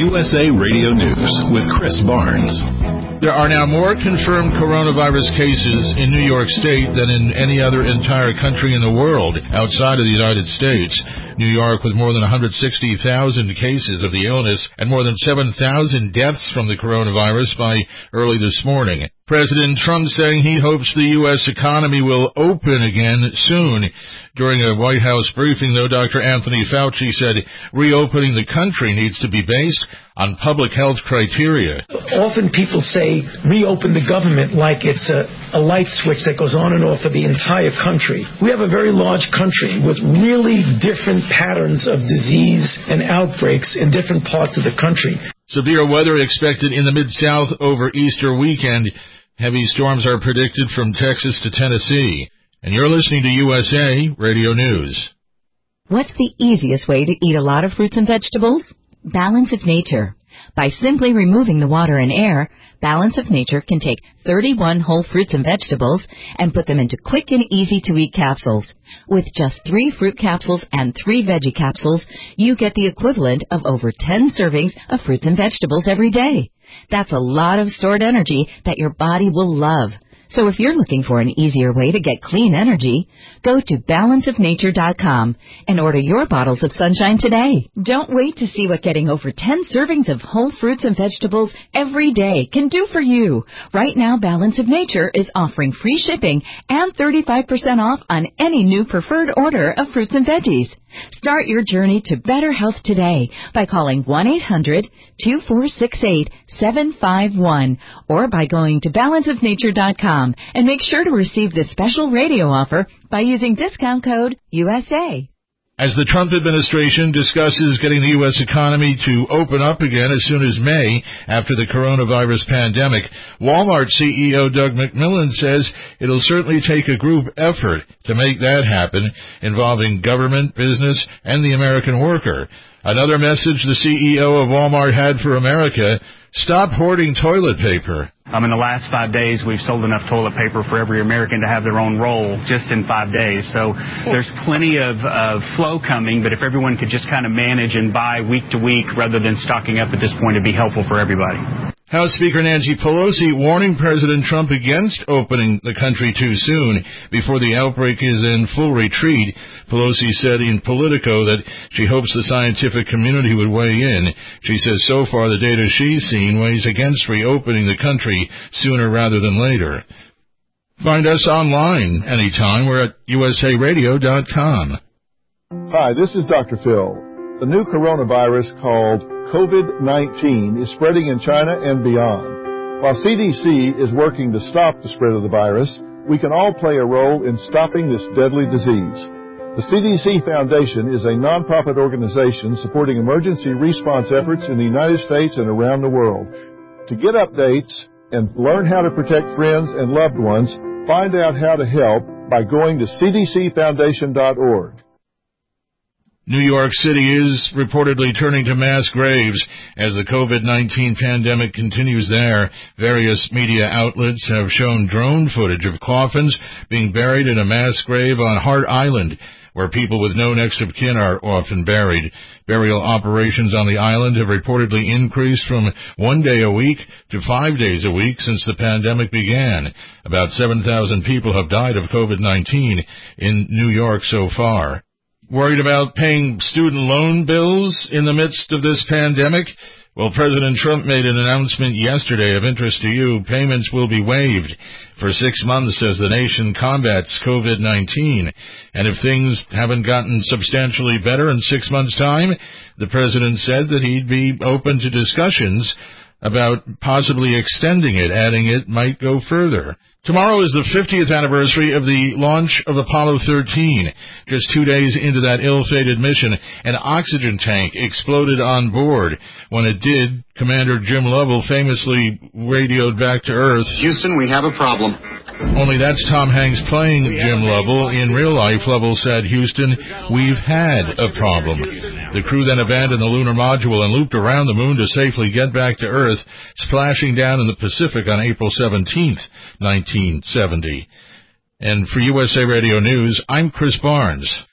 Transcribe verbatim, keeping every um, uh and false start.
U S A Radio News with Chris Barnes. There are now more confirmed coronavirus cases in New York State than in any other entire country in the world outside of the United States. New York with more than one hundred sixty thousand cases of the illness and more than seven thousand deaths from the coronavirus by early this morning. President Trump saying he hopes the U S economy will open again soon. During a White House briefing, though, Doctor Anthony Fauci said reopening the country needs to be based on public health criteria. Often people say reopen the government like it's a, a light switch that goes on and off for the entire country. We have a very large country with really different patterns of disease and outbreaks in different parts of the country. Severe weather expected in the Mid-South over Easter weekend. Heavy storms are predicted from Texas to Tennessee. And you're listening to U S A Radio News. What's the easiest way to eat a lot of fruits and vegetables? Balance of Nature. By simply removing the water and air, Balance of Nature can take thirty-one whole fruits and vegetables and put them into quick and easy-to-eat capsules. With just three fruit capsules and three veggie capsules, you get the equivalent of over ten servings of fruits and vegetables every day. That's a lot of stored energy that your body will love. So if you're looking for an easier way to get clean energy, go to balance of nature dot com and order your bottles of sunshine today. Don't wait to see what getting over ten servings of whole fruits and vegetables every day can do for you. Right now, Balance of Nature is offering free shipping and thirty-five percent off on any new preferred order of fruits and veggies. Start your journey to better health today by calling one eight hundred two four six eight seven five one or by going to balance of nature dot com and make sure to receive this special radio offer by using discount code U S A. As the Trump administration discusses getting the U S economy to open up again as soon as May after the coronavirus pandemic, Walmart C E O Doug McMillon says it'll certainly take a group effort to make that happen, involving government, business, and the American worker. Another message the C E O of Walmart had for America: stop hoarding toilet paper. Um, in the last five days, we've sold enough toilet paper for every American to have their own roll just in five days. So there's plenty of, of flow coming, but if everyone could just kind of manage and buy week to week rather than stocking up at this point, it'd be helpful for everybody. House Speaker Nancy Pelosi warning President Trump against opening the country too soon before the outbreak is in full retreat. Pelosi said in Politico that she hopes the scientific community would weigh in. She says so far the data she's seen weighs against reopening the country sooner rather than later. Find us online anytime. We're at U S A radio dot com. Hi, this is Doctor Phil. The new coronavirus called COVID nineteen is spreading in China and beyond. While C D C is working to stop the spread of the virus, we can all play a role in stopping this deadly disease. The C D C Foundation is a nonprofit organization supporting emergency response efforts in the United States and around the world. To get updates and learn how to protect friends and loved ones, find out how to help by going to c d c foundation dot org. New York City is reportedly turning to mass graves as the COVID nineteen pandemic continues there. Various media outlets have shown drone footage of coffins being buried in a mass grave on Hart Island, where people with no next of kin are often buried. Burial operations on the island have reportedly increased from one day a week to five days a week since the pandemic began. About seven thousand people have died of COVID nineteen in New York so far. Worried about paying student loan bills in the midst of this pandemic? Well, President Trump made an announcement yesterday of interest to you. Payments will be waived for six months as the nation combats COVID nineteen. And if things haven't gotten substantially better in six months' time, the president said that he'd be open to discussions about possibly extending it, adding it might go further. Tomorrow is the fiftieth anniversary of the launch of Apollo thirteen. Just two days into that ill-fated mission, an oxygen tank exploded on board. When it did, Commander Jim Lovell famously radioed back to Earth, "Houston, we have a problem." Only that's Tom Hanks playing Jim Lovell. In real life, Lovell said, "Houston, we've had a problem." The crew then abandoned the lunar module and looped around the moon to safely get back to Earth, splashing down in the Pacific on April seventeenth, nineteen seventy. And for U S A Radio News, I'm Chris Barnes.